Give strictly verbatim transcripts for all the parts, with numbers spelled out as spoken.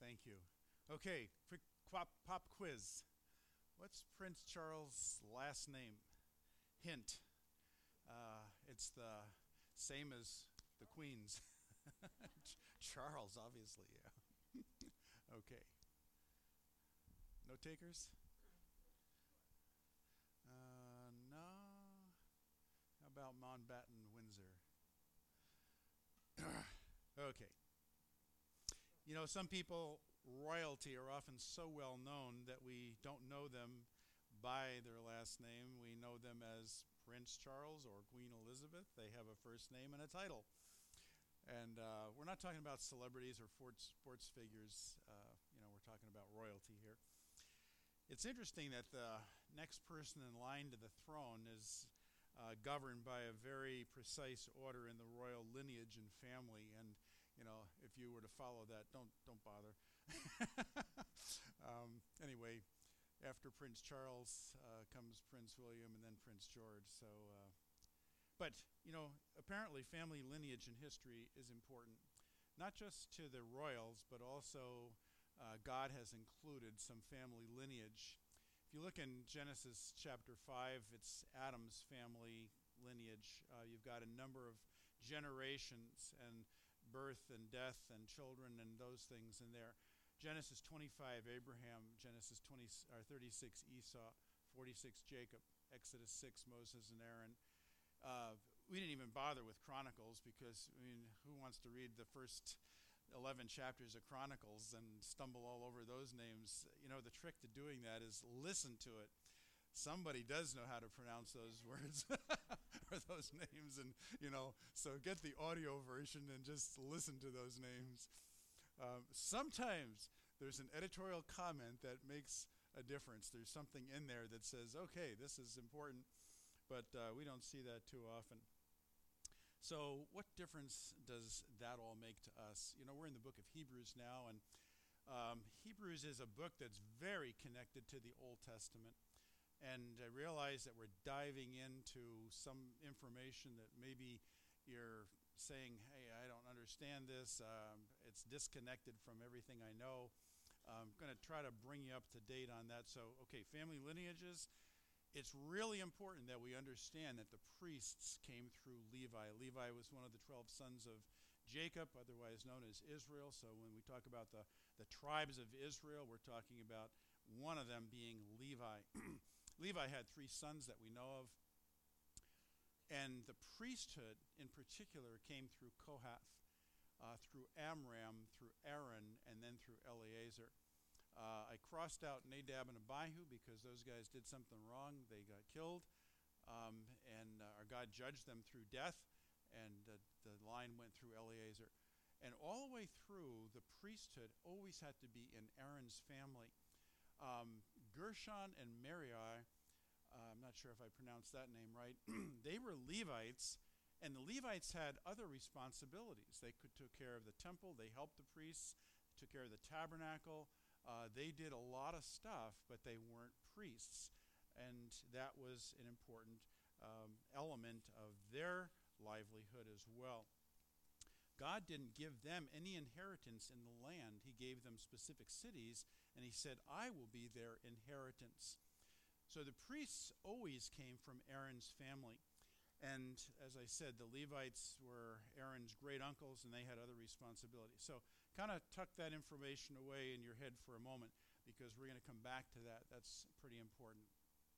Thank you. Okay, quick pop, pop quiz. What's Prince Charles' last name? Hint. Uh, it's the same as the Queen's. Charles, obviously, yeah. Okay. No takers? Uh, no. How about Mountbatten Windsor? Okay. You know, some people, royalty, are often so well known that we don't know them by their last name. We know them as Prince Charles or Queen Elizabeth. They have a first name and a title. And uh, we're not talking about celebrities or sports figures. Uh, you know, we're talking about royalty here. It's interesting that the next person in line to the throne is uh, governed by a very precise order in the royal lineage and family. And you know, if you were to follow that, don't don't bother. um, anyway, after Prince Charles uh, comes Prince William and then Prince George. So, uh, but you know, apparently family lineage and history is important, not just to the royals, but also uh, God has included some family lineage. If you look in Genesis chapter five, it's Adam's family lineage. Uh, you've got a number of generations and birth and death and children and those things in there. Genesis twenty-five, Abraham. Genesis twenty, or thirty-six, Esau. forty-six, Jacob. Exodus six, Moses and Aaron. Uh, we didn't even bother with Chronicles because, I mean, who wants to read the first eleven chapters of Chronicles and stumble all over those names? You know, the trick to doing that is listen to it. Somebody does know how to pronounce those words or those names, and you know, so get the audio version and just listen to those names. Um, sometimes there's an editorial comment that makes a difference. There's something in there that says, okay, this is important, but uh, we don't see that too often. So what difference does that all make to us? You know, we're in the book of Hebrews now, and um, Hebrews is a book that's very connected to the Old Testament. And I realize that we're diving into some information that maybe you're saying, hey, I don't understand this. Um, it's disconnected from everything I know. I'm going to try to bring you up to date on that. So, okay, family lineages. It's really important that we understand that the priests came through Levi. Levi was one of the twelve sons of Jacob, otherwise known as Israel. So when we talk about the, the tribes of Israel, we're talking about one of them being Levi. Levi had three sons that we know of. And the priesthood in particular came through Kohath, uh, through Amram, through Aaron, and then through Eleazar. Uh, I crossed out Nadab and Abihu because those guys did something wrong. They got killed, um, and uh, our God judged them through death, and uh, the line went through Eleazar. And all the way through, the priesthood always had to be in Aaron's family. Um, Gershon and Merari, uh, I'm not sure if I pronounced that name right, they were Levites, and the Levites had other responsibilities. They could took care of the temple, they helped the priests, took care of the tabernacle. Uh, they did a lot of stuff, but they weren't priests, and that was an important um, element of their livelihood as well. God didn't give them any inheritance in the land. He gave them specific cities, and he said, I will be their inheritance. So the priests always came from Aaron's family. And as I said, the Levites were Aaron's great uncles, and they had other responsibilities. So kind of tuck that information away in your head for a moment, because we're going to come back to that. That's pretty important.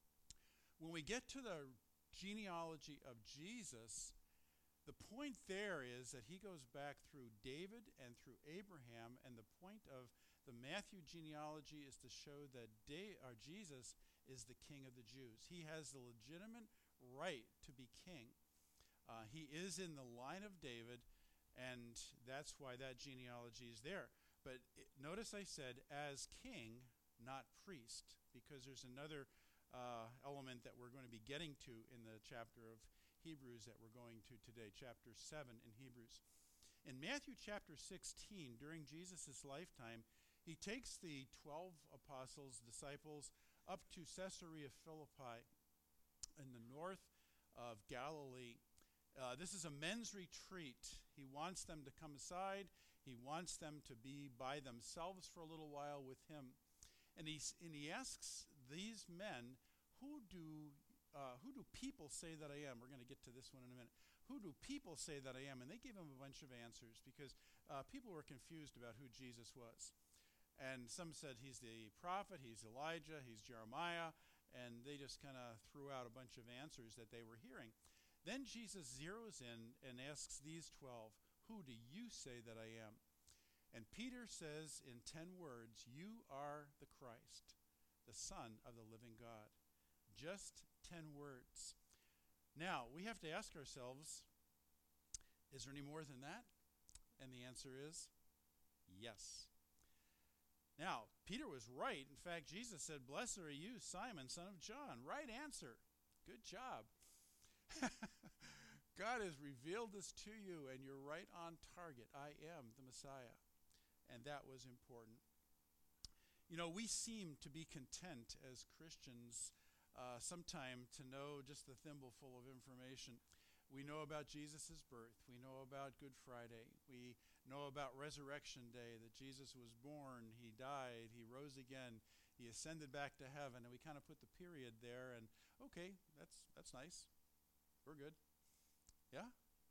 When we get to the genealogy of Jesus, the point there is that he goes back through David and through Abraham, and the point of the Matthew genealogy is to show that Da- or Jesus is the king of the Jews. He has the legitimate right to be king. Uh, he is in the line of David, and that's why that genealogy is there. But it, notice I said as king, not priest, because there's another uh, element that we're going to be getting to in the chapter of Hebrews that we're going to today, chapter seven in Hebrews. In Matthew chapter sixteen, during Jesus' lifetime, he takes the twelve apostles, disciples, up to Caesarea Philippi in the north of Galilee. Uh, this is a men's retreat. He wants them to come aside. He wants them to be by themselves for a little while with him. And he, and he asks these men, who do, uh, who do people say that I am? We're going to get to this one in a minute. Who do people say that I am? And they gave him a bunch of answers because uh, people were confused about who Jesus was. And some said he's the prophet, he's Elijah, he's Jeremiah, and they just kind of threw out a bunch of answers that they were hearing. Then Jesus zeroes in and asks these twelve, who do you say that I am? And Peter says in ten words, you are the Christ, the Son of the living God. Just ten words. Now, we have to ask ourselves, is there any more than that? And the answer is yes. Now, Peter was right. In fact, Jesus said, blessed are you, Simon, son of John. Right answer. Good job. God has revealed this to you, and you're right on target. I am the Messiah. And that was important. You know, we seem to be content as Christians uh, sometime to know just the thimbleful of information. We know about Jesus' birth. We know about Good Friday. We know about Resurrection Day, that Jesus was born, he died, he rose again, he ascended back to heaven, and we kind of put the period there, and okay, that's that's nice. We're good. Yeah?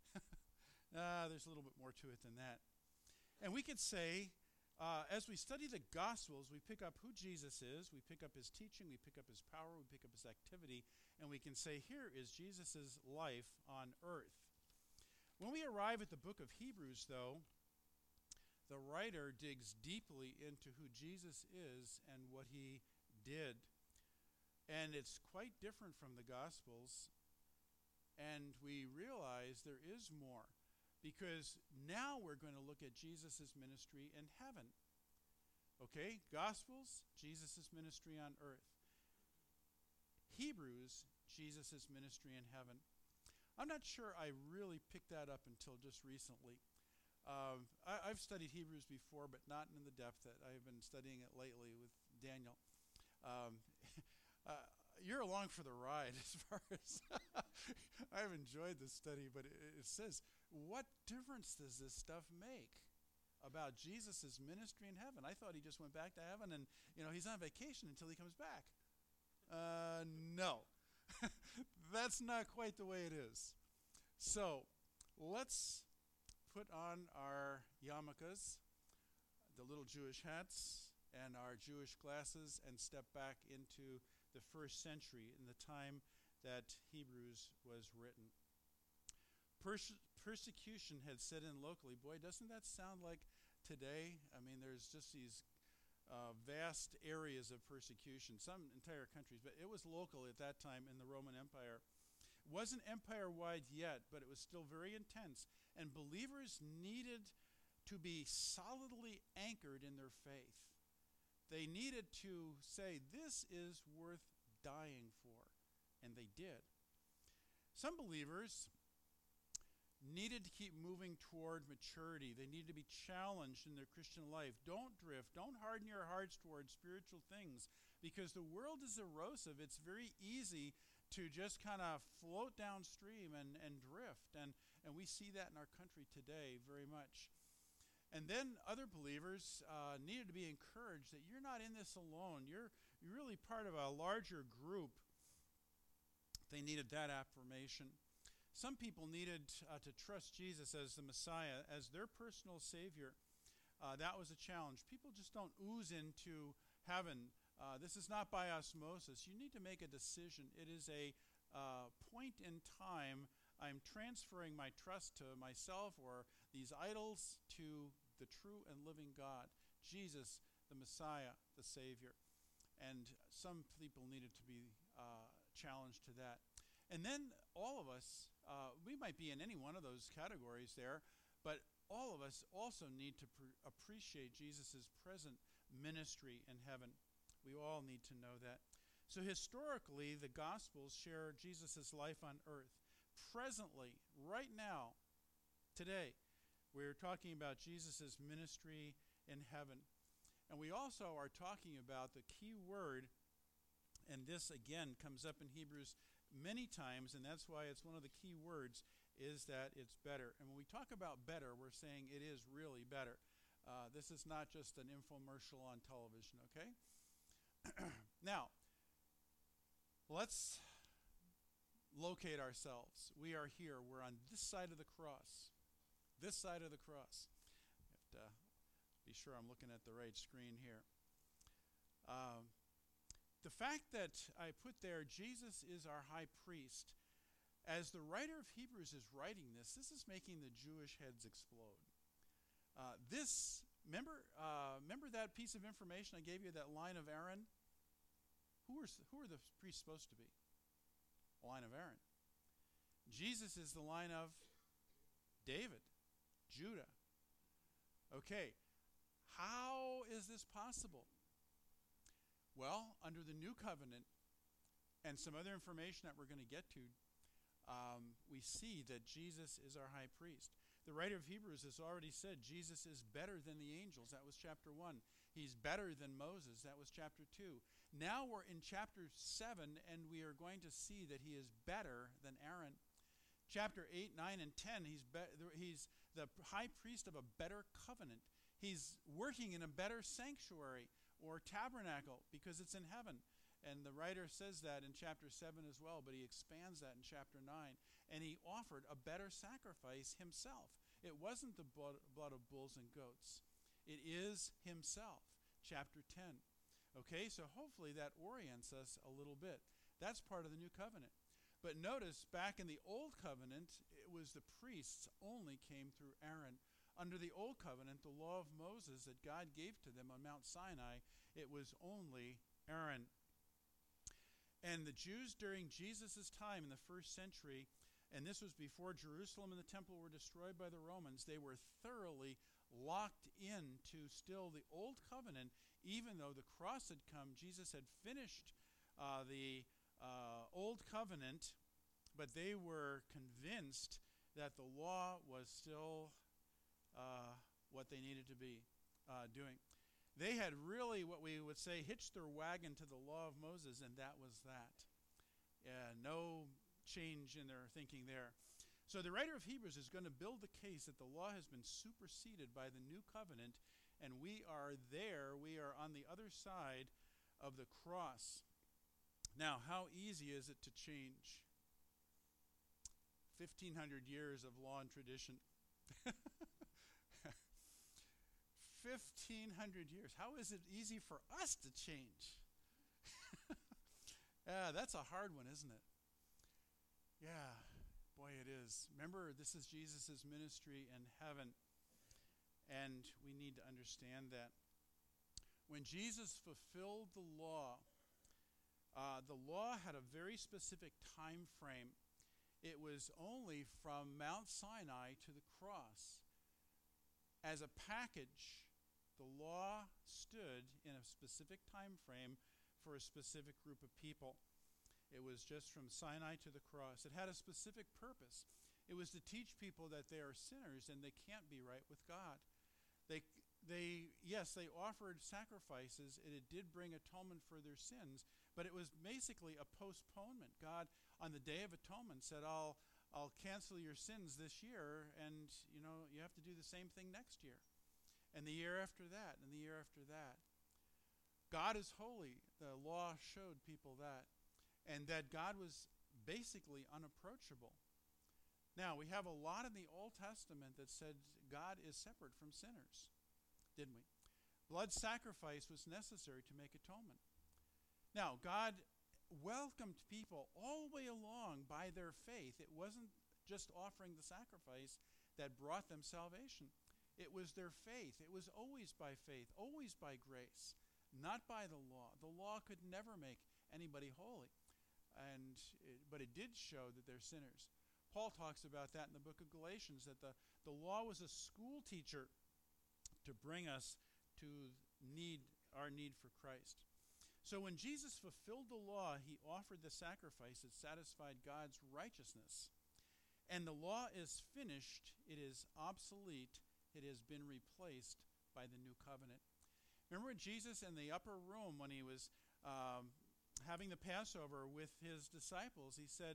uh, there's a little bit more to it than that. And we could say, Uh, as we study the Gospels, we pick up who Jesus is, we pick up his teaching, we pick up his power, we pick up his activity, and we can say, here is Jesus' life on earth. When we arrive at the book of Hebrews, though, the writer digs deeply into who Jesus is and what he did. And it's quite different from the Gospels, and we realize there is more. Because now we're going to look at Jesus' ministry in heaven. Okay, Gospels, Jesus' ministry on earth. Hebrews, Jesus' ministry in heaven. I'm not sure I really picked that up until just recently. Um, I, I've studied Hebrews before, but not in the depth that I've been studying it lately with Daniel. Um, uh, you're along for the ride as far as I've enjoyed this study, but it, it says, what difference does this stuff make about Jesus' ministry in heaven? I thought he just went back to heaven and, you know, he's on vacation until he comes back. Uh, no. That's not quite the way it is. So, let's put on our yarmulkes, the little Jewish hats, and our Jewish glasses, and step back into the first century in the time that Hebrews was written. Perse- persecution had set in locally. Boy, doesn't that sound like today? I mean, there's just these uh, vast areas of persecution, some entire countries, but it was local at that time in the Roman Empire. It wasn't empire-wide yet, but it was still very intense, and believers needed to be solidly anchored in their faith. They needed to say, this is worth dying for, and they did. Some believers needed to keep moving toward maturity. They needed to be challenged in their Christian life. Don't drift. Don't harden your hearts toward spiritual things, because the world is erosive. It's very easy to just kind of float downstream and, and drift. And, and we see that in our country today very much. And then other believers uh, needed to be encouraged that you're not in this alone. You're, you're really part of a larger group. They needed that affirmation. Some people needed uh, to trust Jesus as the Messiah, as their personal Savior. Uh, that was a challenge. People just don't ooze into heaven. Uh, this is not by osmosis. You need to make a decision. It is a uh, point in time. I'm transferring my trust to myself or these idols to the true and living God, Jesus, the Messiah, the Savior. And some people needed to be uh, challenged to that. And then all of us, uh, we might be in any one of those categories there, but all of us also need to pr- appreciate Jesus' present ministry in heaven. We all need to know that. So historically, the Gospels share Jesus' life on earth. Presently, right now, today, we're talking about Jesus' ministry in heaven. And we also are talking about the key word, and this again comes up in Hebrews many times, and that's why it's one of the key words. is that it's better. And when we talk about better, we're saying it is really better. Uh, this is not just an infomercial on television, okay? Now, let's locate ourselves. We are here. We're on this side of the cross. This side of the cross. I have to be sure I'm looking at the right screen here. Um, the fact that I put there, Jesus is our high priest, as the writer of Hebrews is writing this, this is making the Jewish heads explode. Uh, this, remember, uh, remember that piece of information I gave you, that line of Aaron? Who are, who are the priests supposed to be? The line of Aaron. Jesus is the line of David, Judah. Okay, how is this possible? Well, under the new covenant and some other information that we're going to get to, um, we see that Jesus is our high priest. The writer of Hebrews has already said Jesus is better than the angels. That was chapter one. He's better than Moses. That was chapter two. Now we're in chapter seven, and we are going to see that he is better than Aaron. Chapter eight, nine, and ten, he's, be- he's the high priest of a better covenant. He's working in a better sanctuary or tabernacle because it's in heaven. And the writer says that in chapter seven as well, but he expands that in chapter nine. And he offered a better sacrifice himself. It wasn't the blood, blood of bulls and goats. It is himself, chapter ten. Okay, so hopefully that orients us a little bit. That's part of the new covenant. But notice, back in the old covenant, it was the priests only came through Aaron. Under the old covenant, the law of Moses that God gave to them on Mount Sinai, it was only Aaron. And the Jews during Jesus' time in the first century, and this was before Jerusalem and the temple were destroyed by the Romans, they were thoroughly locked into still the old covenant, even though the cross had come. Jesus had finished uh, the uh, old covenant, but they were convinced that the law was still uh, what they needed to be uh, doing. They had really, what we would say, hitched their wagon to the law of Moses, and that was that. Uh, no change in their thinking there. So the writer of Hebrews is going to build the case that the law has been superseded by the new covenant, and we are there, we are on the other side of the cross. Now, how easy is it to change? fifteen hundred years of law and tradition. fifteen hundred years. How is it easy for us to change? Yeah, that's a hard one, isn't it? Yeah, boy, it is. Remember, this is Jesus' ministry in heaven, and we need to understand that. When Jesus fulfilled the law, uh, the law had a very specific time frame. It was only from Mount Sinai to the cross. As a package, the law stood in a specific time frame for a specific group of people. It was just from Sinai to the cross. It had a specific purpose. It was to teach people that they are sinners and they can't be right with God. They, they, yes, they offered sacrifices, and it did bring atonement for their sins, but it was basically a postponement. God, on the Day of Atonement, said, I'll, I'll cancel your sins this year, and, you know, you have to do the same thing next year, and the year after that, and the year after that. God is holy. The law showed people that, and that God was basically unapproachable. Now, we have a lot in the Old Testament that said God is separate from sinners, didn't we? Blood sacrifice was necessary to make atonement. Now, God welcomed people all the way along by their faith. It wasn't just offering the sacrifice that brought them salvation. It was their faith. It was always by faith, always by grace, not by the law. The law could never make anybody holy, and it, but it did show that they're sinners. Paul talks about that in the book of Galatians, that the, the law was a school teacher to bring us to need our need for Christ. So when Jesus fulfilled the law, he offered the sacrifice that satisfied God's righteousness. And the law is finished. It is obsolete. It has been replaced by the new covenant. Remember Jesus in the upper room when he was um, having the Passover with his disciples, he said,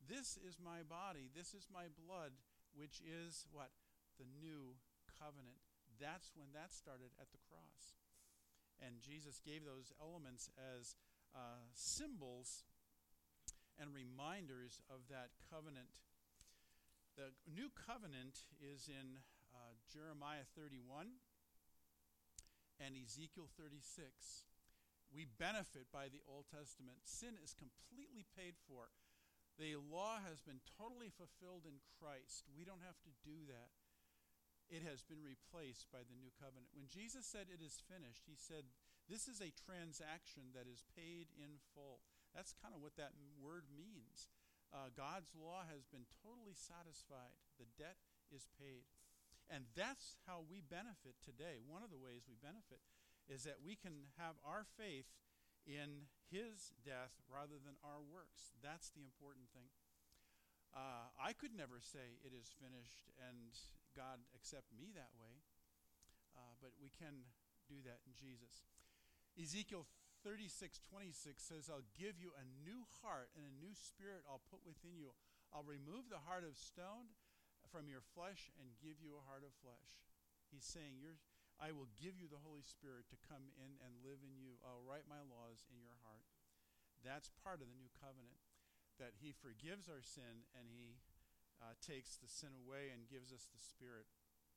This is my body, this is my blood, which is what? The new covenant. That's when that started at the cross. And Jesus gave those elements as uh, symbols and reminders of that covenant. The new covenant is in uh, Jeremiah thirty-one and Ezekiel thirty-six. We benefit by the Old Testament. Sin is completely paid for. The law has been totally fulfilled in Christ. We don't have to do that. It has been replaced by the new covenant. When Jesus said it is finished, he said this is a transaction that is paid in full. That's kind of what that word means. Uh, God's law has been totally satisfied. The debt is paid. And that's how we benefit today. One of the ways we benefit is that we can have our faith in his death rather than our works. That's the important thing. Uh, I could never say it is finished and God accept me that way. Uh, but we can do that in Jesus. Ezekiel thirty-six twenty-six says, I'll give you a new heart and a new spirit I'll put within you. I'll remove the heart of stone from your flesh and give you a heart of flesh. He's saying, You're, I will give you the Holy Spirit to come in and live in you. I'll write my laws in your heart. That's part of the new covenant, that he forgives our sin and he uh, takes the sin away and gives us the Spirit.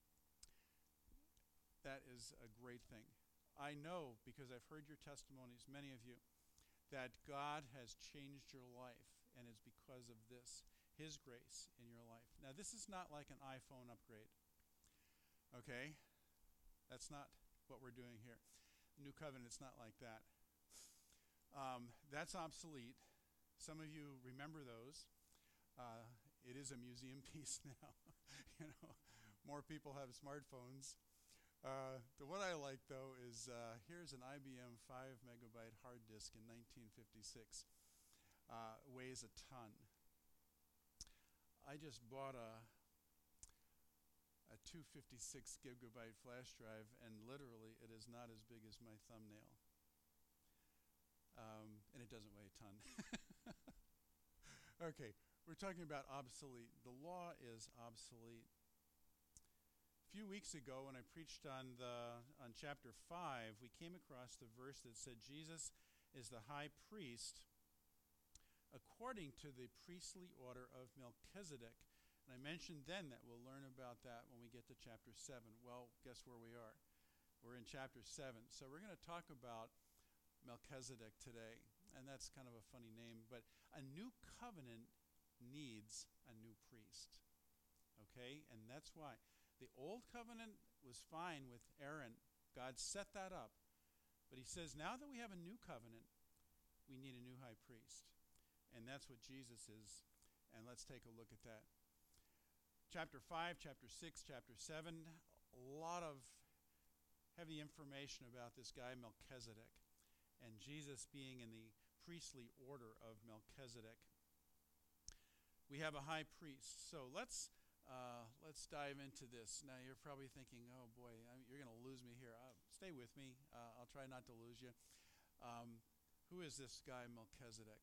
That is a great thing. I know, because I've heard your testimonies, many of you, that God has changed your life, and it's because of this, his grace in your life. Now, this is not like an iPhone upgrade, okay? That's not what we're doing here. New covenant's not like that. Um, that's obsolete. Some of you remember those. Uh, it is a museum piece now. You know, more people have smartphones. Uh, the what I like, though, is uh, here's an I B M five megabyte hard disk in nineteen fifty-six. Uh, weighs a ton. I just bought a a two hundred fifty-six gigabyte flash drive, and literally it is not as big as my thumbnail. Um, and it doesn't weigh a ton. Okay, we're talking about obsolete. The law is obsolete. A few weeks ago, when I preached on the on chapter five, we came across the verse that said Jesus is the high priest according to the priestly order of Melchizedek. And I mentioned then that we'll learn about that when we get to chapter seven. Well, guess where we are? We're in chapter seven. So we're going to talk about Melchizedek today. And that's kind of a funny name. But a new covenant needs a new priest. Okay? And that's why. The old covenant was fine with Aaron. God set that up. But he says, now that we have a new covenant, we need a new high priest. And that's what Jesus is. And let's take a look at that. Chapter five, chapter six, chapter seven, a lot of heavy information about this guy Melchizedek and Jesus being in the priestly order of Melchizedek. We have a high priest. So let's uh, let's dive into this. Now you're probably thinking, oh boy, I'm, you're going to lose me here. Uh, stay with me. Uh, I'll try not to lose you. Um, who is this guy Melchizedek?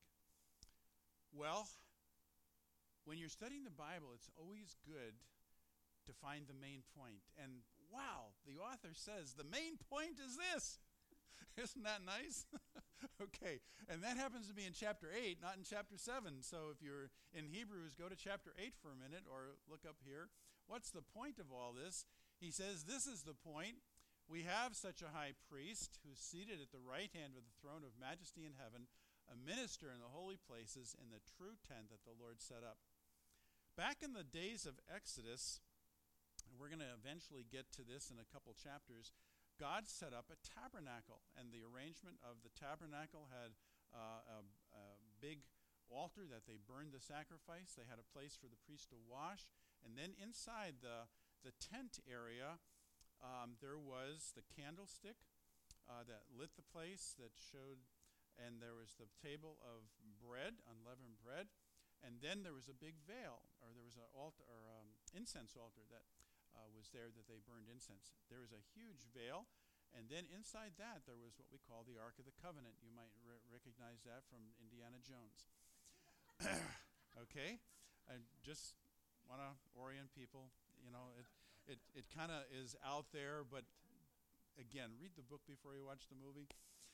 Well, when you're studying the Bible, it's always good to find the main point. And wow, the author says the main point is this. Isn't that nice? Okay, and that happens to be in chapter eight, not in chapter seven. So if you're in Hebrews, go to chapter eight for a minute or look up here. What's the point of all this? He says this is the point. We have such a high priest who's seated at the right hand of the throne of majesty in heaven, a minister in the holy places in the true tent that the Lord set up. Back in the days of Exodus, and we're going to eventually get to this in a couple chapters, God set up a tabernacle, and the arrangement of the tabernacle had uh, a, a big altar that they burned the sacrifice. They had a place for the priest to wash, and then inside the, the tent area, um, there was the candlestick uh, that lit the place, that showed, and there was the table of bread, unleavened bread, and then there was a big veil, or there was an altar, or um, incense altar that uh, was there that they burned incense. There was a huge veil, and then inside that there was what we call the Ark of the Covenant. You might re- recognize that from Indiana Jones. Okay? I just want to orient people. You know, it it, it kind of is out there, but again, read the book before you watch the movie.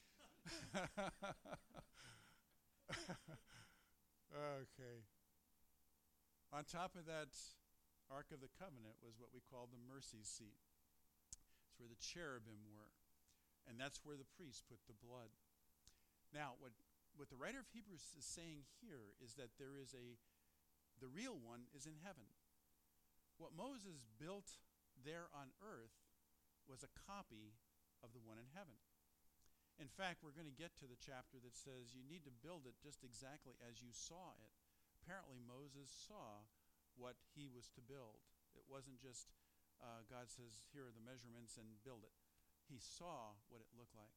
Okay. On top of that Ark of the Covenant was what we call the mercy seat. It's where the cherubim were. And that's where the priest put the blood. Now, what what the writer of Hebrews is saying here is that there is a, the real one is in heaven. What Moses built there on earth was a copy of the one in heaven. In fact, we're going to get to the chapter that says you need to build it just exactly as you saw it. Apparently, Moses saw what he was to build. It wasn't just uh, God says, here are the measurements and build it. He saw what it looked like.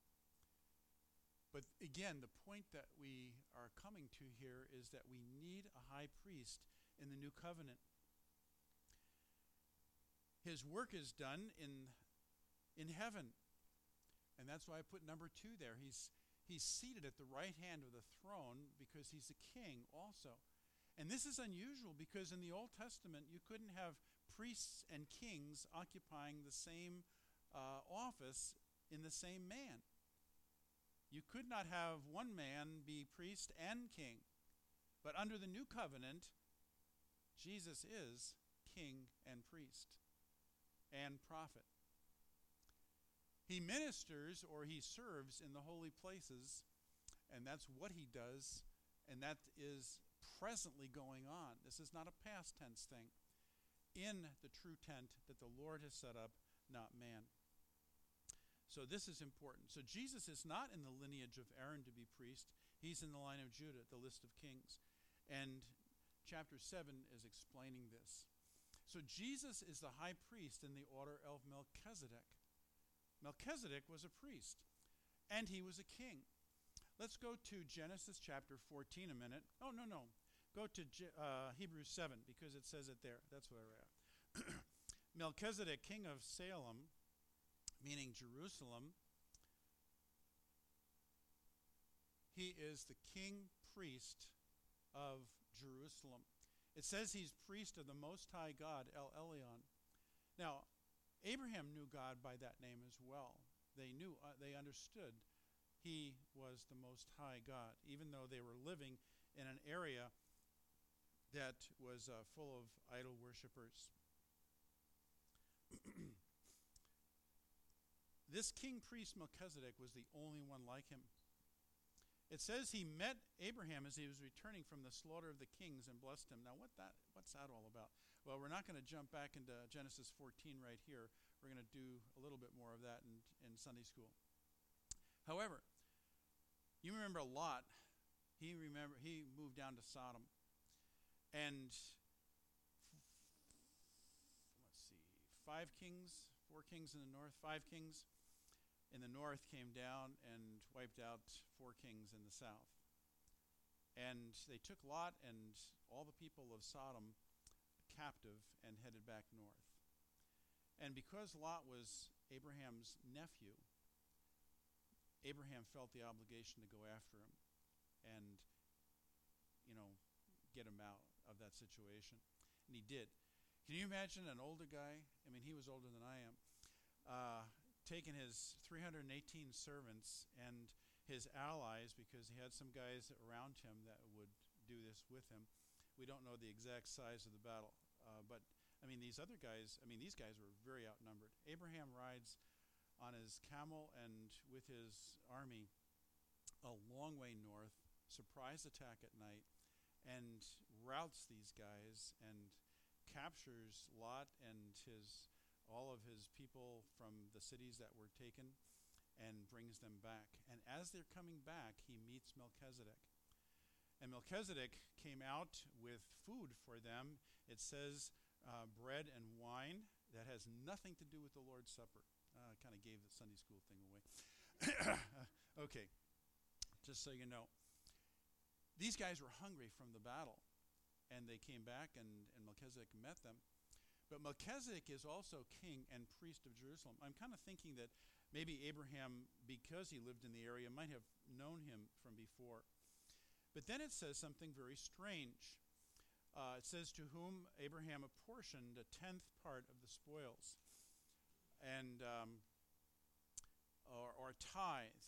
But again, the point that we are coming to here is that we need a high priest in the new covenant. His work is done in, in heaven. And that's why I put number two there. He's, he's seated at the right hand of the throne because he's a king also. And this is unusual because in the Old Testament, you couldn't have priests and kings occupying the same uh, office in the same man. You could not have one man be priest and king. But under the new covenant, Jesus is king and priest and prophet. He ministers or he serves in the holy places, and that's what he does, and that is presently going on. This is not a past tense thing. In the true tent that the Lord has set up, not man. So this is important. So Jesus is not in the lineage of Aaron to be priest. He's in the line of Judah, the list of kings. And chapter seven is explaining this. So Jesus is the high priest in the order of Melchizedek. Melchizedek was a priest, and he was a king. Let's go to Genesis chapter fourteen a minute. Oh, no, no. Go to uh, Hebrews seven, because it says it there. That's where we're at. Melchizedek, king of Salem, meaning Jerusalem, he is the king priest of Jerusalem. It says he's priest of the Most High God, El Elyon. Now, Abraham knew God by that name as well. They knew, uh, they understood he was the Most High God, even though they were living in an area that was uh, full of idol worshipers. This king priest Melchizedek was the only one like him. It says he met Abraham as he was returning from the slaughter of the kings and blessed him. Now, what that what's that all about? Well, we're not going to jump back into Genesis fourteen right here. We're going to do a little bit more of that in, in Sunday school. However, you remember Lot. He remember he moved down to Sodom. And let's see, five kings, four kings in the north, five kings in the north came down and wiped out four kings in the south. And they took Lot and all the people of Sodom captive and headed back north. And because Lot was Abraham's nephew, Abraham felt the obligation to go after him and, you know, get him out of that situation. And he did. Can you imagine an older guy? I mean, he was older than I am. Uh, taking his three hundred eighteen servants and his allies, because he had some guys around him that would do this with him. We don't know the exact size of the battle. Uh, but, I mean, these other guys, I mean, these guys were very outnumbered. Abraham rides on his camel and with his army a long way north, surprise attack at night, and routs these guys and captures Lot and his all of his people from the cities that were taken and brings them back. And as they're coming back, he meets Melchizedek. And Melchizedek came out with food for them. It says uh, bread and wine that has nothing to do with the Lord's Supper. I uh, kind of gave the Sunday school thing away. Okay, just so you know. These guys were hungry from the battle, and they came back, and, and Melchizedek met them. But Melchizedek is also king and priest of Jerusalem. I'm kind of thinking that maybe Abraham, because he lived in the area, might have known him from before. But then it says something very strange. Uh, it says, to whom Abraham apportioned a tenth part of the spoils, and um, or, or tithe.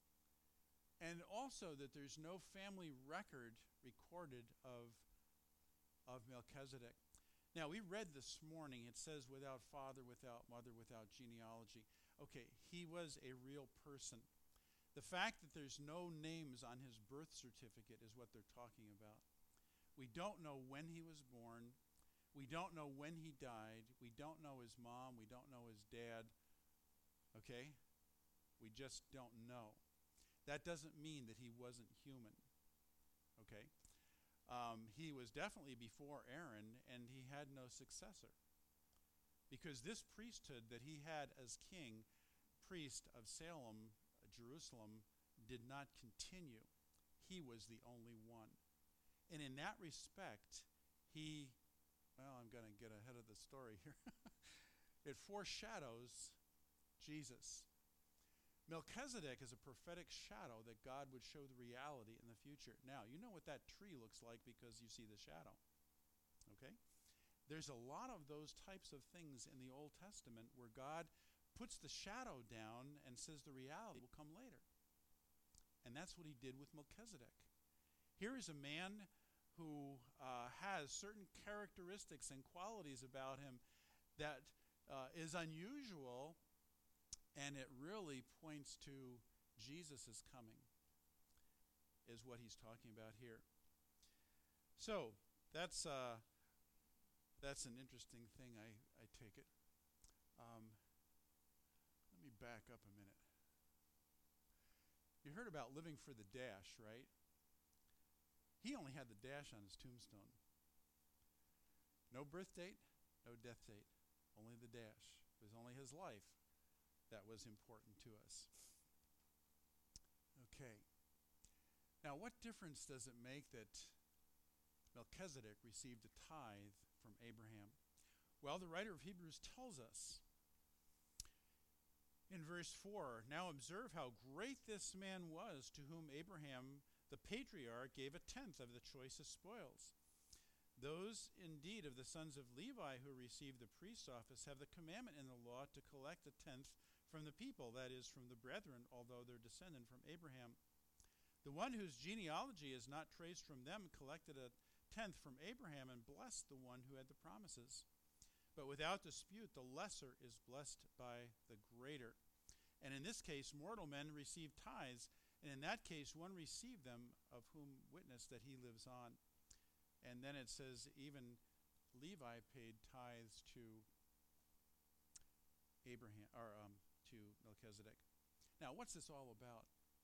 And also that there's no family record recorded of, of Melchizedek. Now, we read this morning, it says without father, without mother, without genealogy. Okay, he was a real person. The fact that there's no names on his birth certificate is what they're talking about. We don't know when he was born. We don't know when he died. We don't know his mom. We don't know his dad. Okay? We just don't know. That doesn't mean that he wasn't human. Okay? Um, he was definitely before Aaron, and he had no successor. Because this priesthood that he had as king, priest of Salem, Jerusalem, did not continue. He was the only one. And in that respect, he, well, I'm going to get ahead of the story here. It foreshadows Jesus. Melchizedek is a prophetic shadow that God would show the reality in the future. Now, you know what that tree looks like because you see the shadow. Okay? There's a lot of those types of things in the Old Testament where God puts the shadow down and says the reality will come later. And that's what he did with Melchizedek. Here is a man who uh, has certain characteristics and qualities about him that uh, is unusual, and it really points to Jesus' coming, is what he's talking about here. So, that's uh, that's an interesting thing, I, I take it. Um, let me back up a minute. You heard about living for the dash, right? He only had the dash on his tombstone. No birth date, no death date, only the dash. It was only his life that was important to us. Okay. Now, what difference does it make that Melchizedek received a tithe from Abraham? Well, the writer of Hebrews tells us in verse four, now observe how great this man was, to whom Abraham the patriarch gave a tenth of the choicest spoils. Those, indeed, of the sons of Levi who received the priest's office have the commandment in the law to collect a tenth from the people, that is, from the brethren, although they're descended from Abraham. The one whose genealogy is not traced from them collected a tenth from Abraham and blessed the one who had the promises. But without dispute, the lesser is blessed by the greater. And in this case, mortal men receive tithes, and in that case, one received them, of whom witness that he lives on. And then it says, even Levi paid tithes to Abraham, or um, to Melchizedek. Now, what's this all about?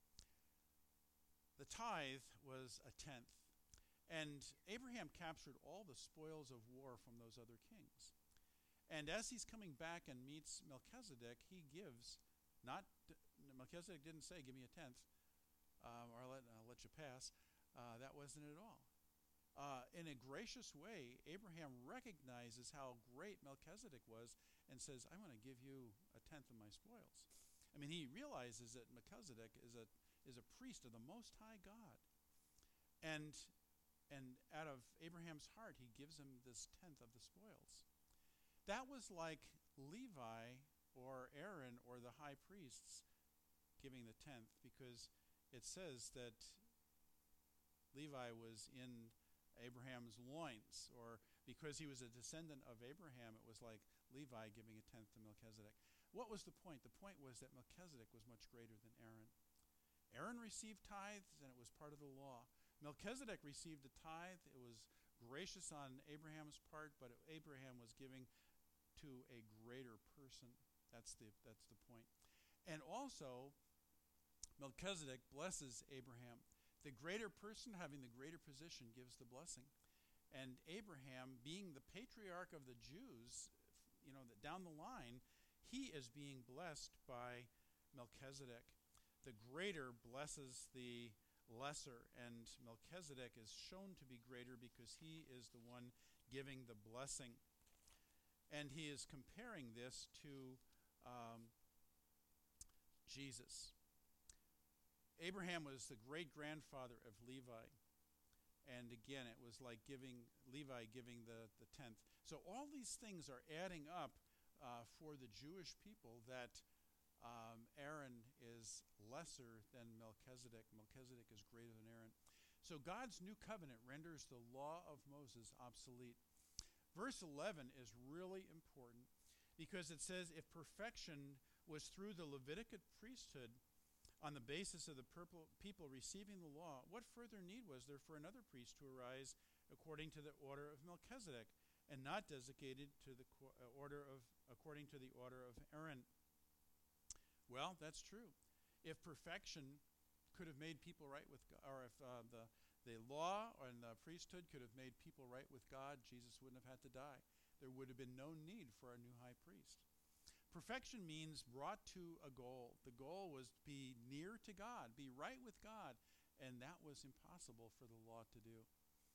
The tithe was a tenth, and Abraham captured all the spoils of war from those other kings. And as he's coming back and meets Melchizedek, he gives, not, Melchizedek didn't say, give me a tenth, uh, or I'll let, I'll let you pass. Uh, that wasn't it at all. Uh, in a gracious way, Abraham recognizes how great Melchizedek was and says, I'm going to give you a tenth of my spoils. I mean, he realizes that Melchizedek is a, is a priest of the Most High God. And, and out of Abraham's heart, he gives him this tenth of the spoils. That was like Levi or Aaron or the high priests giving the tenth, because it says that Levi was in Abraham's loins, or because he was a descendant of Abraham, it was like Levi giving a tenth to Melchizedek. What was the point? The point was that Melchizedek was much greater than Aaron. Aaron received tithes, and it was part of the law. Melchizedek received a tithe. It was gracious on Abraham's part, but Abraham was giving to a greater person. That's the, that's the point. And also, Melchizedek blesses Abraham. The greater person having the greater position gives the blessing. And Abraham, being the patriarch of the Jews, you know, that down the line, he is being blessed by Melchizedek. The greater blesses the lesser, and Melchizedek is shown to be greater because he is the one giving the blessing. And he is comparing this to um, Jesus. Abraham was the great-grandfather of Levi. And again, it was like giving Levi giving the, the tenth. So all these things are adding up uh, for the Jewish people that um, Aaron is lesser than Melchizedek. Melchizedek is greater than Aaron. So God's new covenant renders the law of Moses obsolete. Verse eleven is really important because it says, if perfection was through the Levitical priesthood on the basis of the people receiving the law, what further need was there for another priest to arise according to the order of Melchizedek and not designated to the order of according to the order of Aaron? Well, that's true. If perfection could have made people right with God, or if uh, the the law and the priesthood could have made people right with God, Jesus wouldn't have had to die. There would have been no need for a new high priest. Perfection means brought to a goal. The goal was to be near to God, be right with God, and that was impossible for the law to do.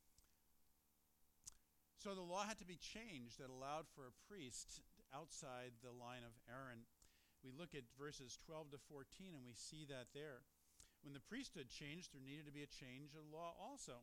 So the law had to be changed that allowed for a priest outside the line of Aaron. We look at verses twelve to fourteen, and we see that there. When the priesthood changed, there needed to be a change of law also.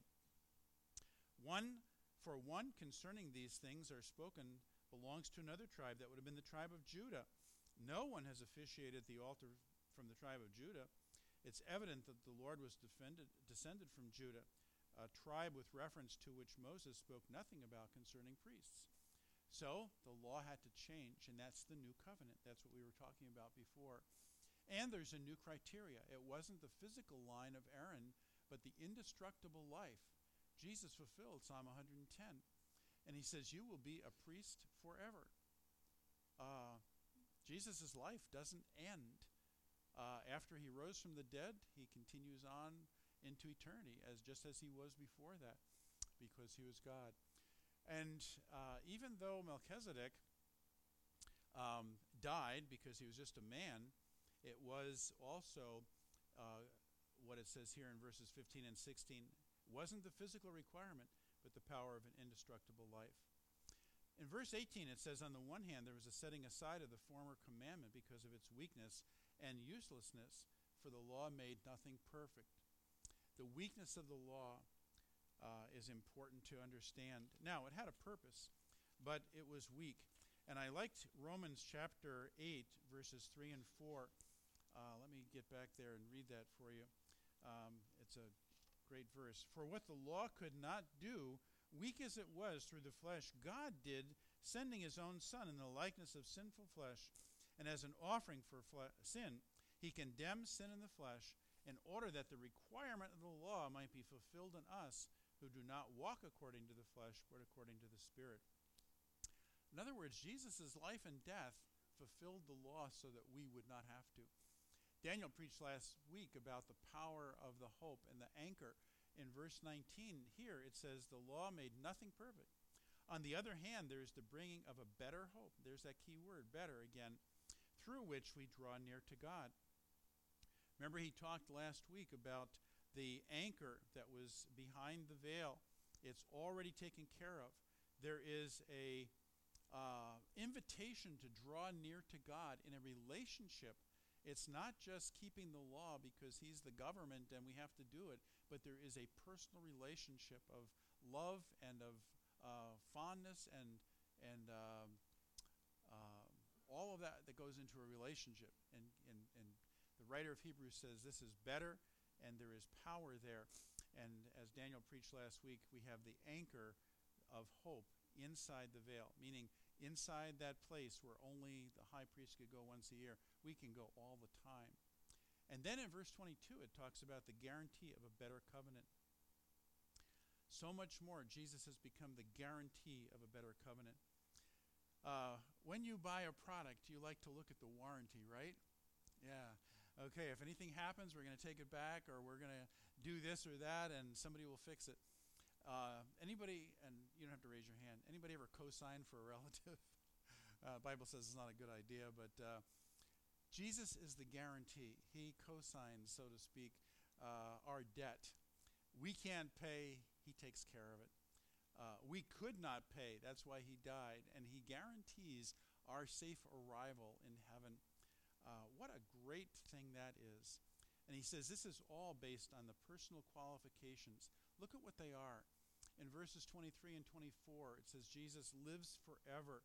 One, for one concerning these things are spoken belongs to another tribe that would have been the tribe of Judah. No one has officiated the altar from the tribe of Judah. It's evident that the Lord was defended, descended from Judah, a tribe with reference to which Moses spoke nothing about concerning priests. So the law had to change, and that's the new covenant. That's what we were talking about before. And there's a new criteria. It wasn't the physical line of Aaron, but the indestructible life. Jesus fulfilled Psalm one hundred ten. And he says, you will be a priest forever. Uh, Jesus' life doesn't end. Uh, after he rose from the dead, he continues on into eternity, as just as he was before that, because he was God. And uh, even though Melchizedek um, died because he was just a man, it was also uh, what it says here in verses fifteen and sixteen, wasn't the physical requirement, but the power of an indestructible life. In verse eighteen, it says, on the one hand, there was a setting aside of the former commandment because of its weakness and uselessness, for the law made nothing perfect. The weakness of the law uh, is important to understand. Now, it had a purpose, but it was weak. And I liked Romans chapter eight, verses three and four. Uh, let me get back there and read that for you. Um, it's a great verse. For what the law could not do, weak as it was through the flesh, God did, sending his own Son in the likeness of sinful flesh. And as an offering for fle- sin, he condemned sin in the flesh in order that the requirement of the law might be fulfilled in us who do not walk according to the flesh, but according to the Spirit. In other words, Jesus' life and death fulfilled the law so that we would not have to. Daniel preached last week about the power of the hope and the anchor. In verse nineteen, here it says, the law made nothing perfect. On the other hand, there is the bringing of a better hope. There's that key word, better again, through which we draw near to God. Remember, he talked last week about the anchor that was behind the veil. It's already taken care of. There is a uh, invitation to draw near to God in a relationship. It's not just keeping the law because he's the government and we have to do it, but there is a personal relationship of love and of uh, fondness and and um, uh, all of that that goes into a relationship. And, and, and the writer of Hebrews says this is better and there is power there. And as Daniel preached last week, we have the anchor of hope inside the veil, meaning inside that place where only the high priest could go once a year, we can go all the time. And then in verse twenty-two, it talks about the guarantee of a better covenant. So much more, Jesus has become the guarantee of a better covenant. Uh, when you buy a product, you like to look at the warranty, right? Yeah. Okay, if anything happens, we're going to take it back, or we're going to do this or that, and somebody will fix it. Uh, anybody, and you don't have to raise your hand, anybody ever co-sign for a relative? uh, Bible says it's not a good idea, but uh, Jesus is the guarantee. He co-signs, so to speak, uh, our debt. We can't pay, he takes care of it. Uh, we could not pay, that's why he died, and he guarantees our safe arrival in heaven. Uh, what a great thing that is. And he says this is all based on the personal qualifications. Look at what they are. In verses twenty-three and twenty-four, it says Jesus lives forever.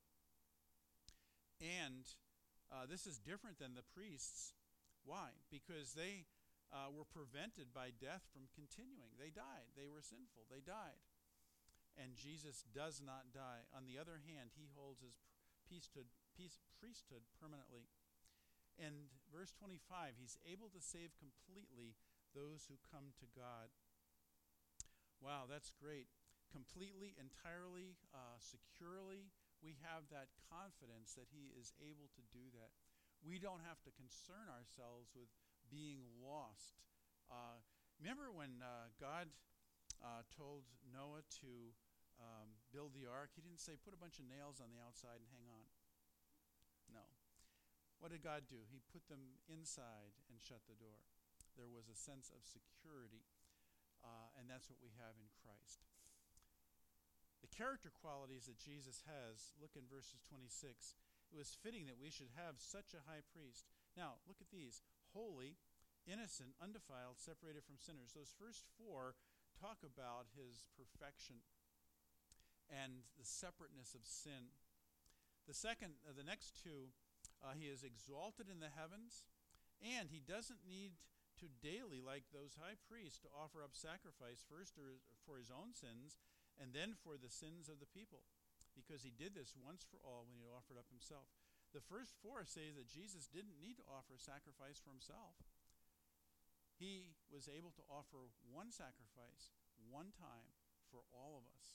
And uh, this is different than the priests. Why? Because they uh, were prevented by death from continuing. They died. They were sinful. They died. And Jesus does not die. On the other hand, he holds his priesthood, priesthood permanently. And verse twenty-five, he's able to save completely those who come to God. Wow, that's great. Completely, entirely, uh, securely, we have that confidence that he is able to do that. We don't have to concern ourselves with being lost. Uh, remember when uh, God uh, told Noah to um, build the ark? He didn't say, put a bunch of nails on the outside and hang on. No. What did God do? He put them inside and shut the door. There was a sense of security, uh, and that's what we have in Christ. The character qualities that Jesus has, look in verses twenty-six. It was fitting that we should have such a high priest. Now, look at these. Holy, innocent, undefiled, separated from sinners. Those first four talk about his perfection and the separateness of sin. The second, uh, the next two, uh, he is exalted in the heavens, and he doesn't need to daily, like those high priests, to offer up sacrifice first for his own sins and then for the sins of the people, because he did this once for all when he offered up himself. The first four say that Jesus didn't need to offer a sacrifice for himself. He was able to offer one sacrifice, one time, for all of us.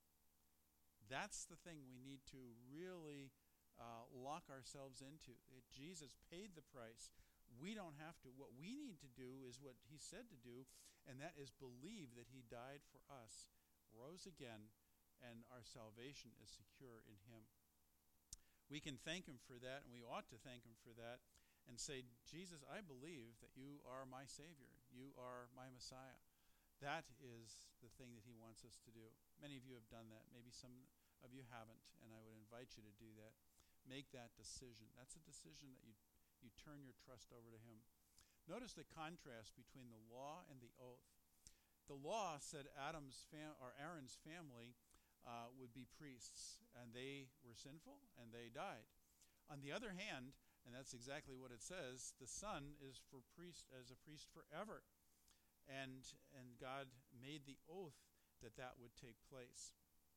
That's the thing we need to really uh, lock ourselves into. That Jesus paid the price. We don't have to. What we need to do is what he said to do, and that is believe that he died for us, rose again, and our salvation is secure in him. We can thank him for that, and we ought to thank him for that, and say, Jesus, I believe that you are my Savior. You are my Messiah. That is the thing that he wants us to do. Many of you have done that. Maybe some of you haven't, and I would invite you to do that. Make that decision. That's a decision that you, you turn your trust over to him. Notice the contrast between the law and the oath. The law said Adam's fam- or Aaron's family uh, would be priests, and they were sinful, and they died. On the other hand, and that's exactly what it says, the Son is for priest as a priest forever, and and God made the oath that that would take place.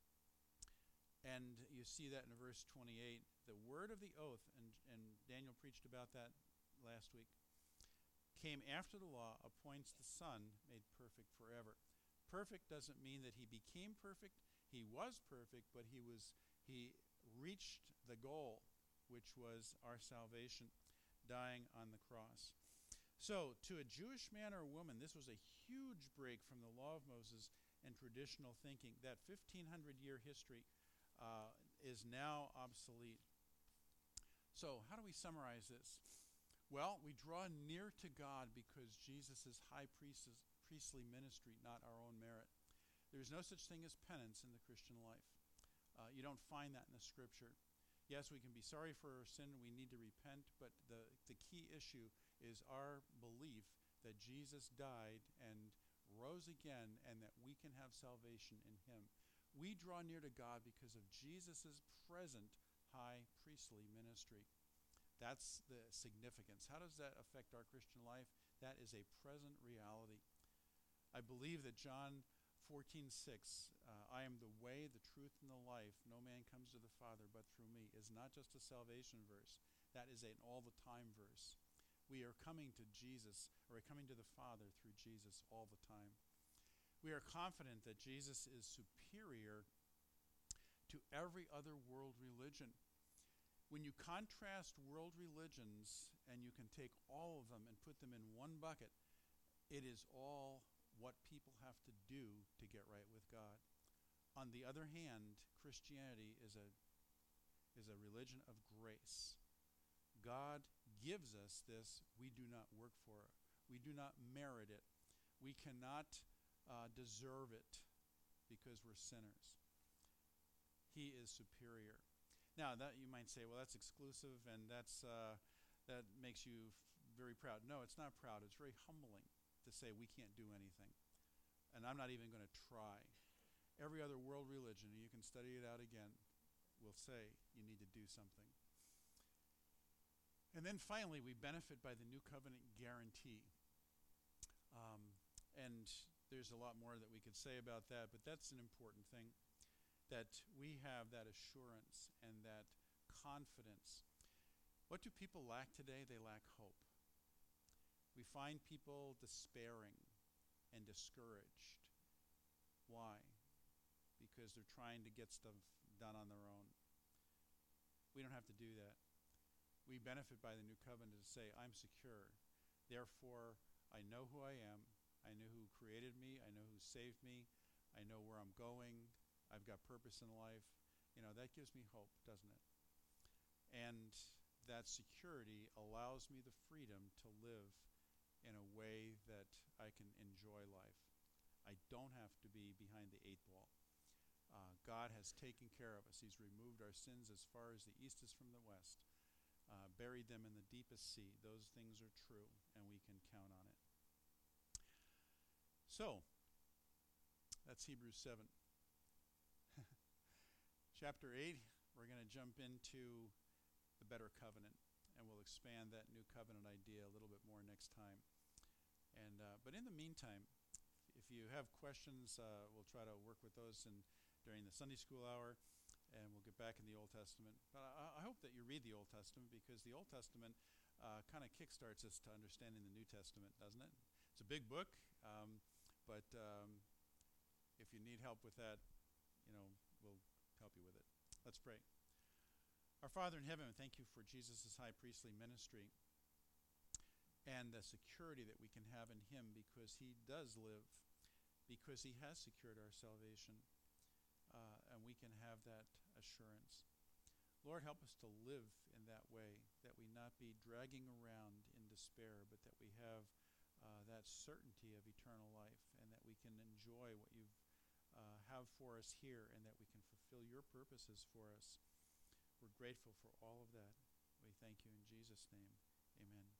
And you see that in verse twenty-eight, the word of the oath, and and Daniel preached about that last week, came after the law, appoints the Son made perfect forever. Perfect doesn't mean that he became perfect. He was perfect, but he was he reached the goal, which was our salvation, dying on the cross. So, to a Jewish man or woman, this was a huge break from the law of Moses and traditional thinking. That fifteen hundred year history uh, is now obsolete. So, how do we summarize this? Well, we draw near to God because Jesus is high priest, priestly ministry, not our own merit. There's no such thing as penance in the Christian life. Uh, you don't find that in the Scripture. Yes, we can be sorry for our sin, we need to repent, but the, the key issue is our belief that Jesus died and rose again and that we can have salvation in him. We draw near to God because of Jesus' present high priestly ministry. That's the significance. How does that affect our Christian life? That is a present reality. I believe that John fourteen six, uh, I am the way, the truth, and the life. No man comes to the Father but through me, is not just a salvation verse. That is an all-the-time verse. We are coming to Jesus, or we're coming to the Father through Jesus all the time. We are confident that Jesus is superior to every other world religion. When you contrast world religions and you can take all of them and put them in one bucket, it is all what people have to do to get right with God. On the other hand, Christianity is a is a religion of grace. God gives us this. We do not work for it. We do not merit it. We cannot uh, deserve it because we're sinners. He is superior. Now, that you might say, well, that's exclusive, and that's uh, that makes you f- very proud. No, it's not proud. It's very humbling to say we can't do anything. And I'm not even going to try. Every other world religion, and you can study it out again, will say you need to do something. And then finally, we benefit by the New Covenant guarantee. Um, and there's a lot more that we could say about that, but that's an important thing, that we have that assurance and that confidence. What do people lack today? They lack hope. We find people despairing and discouraged. Why? Because they're trying to get stuff done on their own. We don't have to do that. We benefit by the New Covenant to say, I'm secure. Therefore, I know who I am. I know who created me. I know who saved me. I know where I'm going. I've got purpose in life. You know, that gives me hope, doesn't it? And that security allows me the freedom to live in a way that I can enjoy life. I don't have to be behind the eight ball. Uh, God has taken care of us. He's removed our sins as far as the east is from the west, uh, buried them in the deepest sea. Those things are true, and we can count on it. So, that's Hebrews seven. Chapter eight, we're going to jump into the better covenant, and we'll expand that new covenant idea a little bit more next time. And uh, but in the meantime, if you have questions, uh, we'll try to work with those in, during the Sunday school hour, and we'll get back in the Old Testament. But I, I hope that you read the Old Testament, because the Old Testament uh, kind of kickstarts us to understanding the New Testament, doesn't it? It's a big book, um, but um, if you need help with that, you know, we'll help you with it. Let's pray. Our Father in heaven, thank you for Jesus' high priestly ministry and the security that we can have in him, because he does live, because he has secured our salvation, uh, and we can have that assurance. Lord, help us to live in that way, that we not be dragging around in despair, but that we have uh, that certainty of eternal life, and that we can enjoy what you uh, have for us here, and that we can fulfill your purposes for us. We're grateful for all of that. We thank you in Jesus' name. Amen.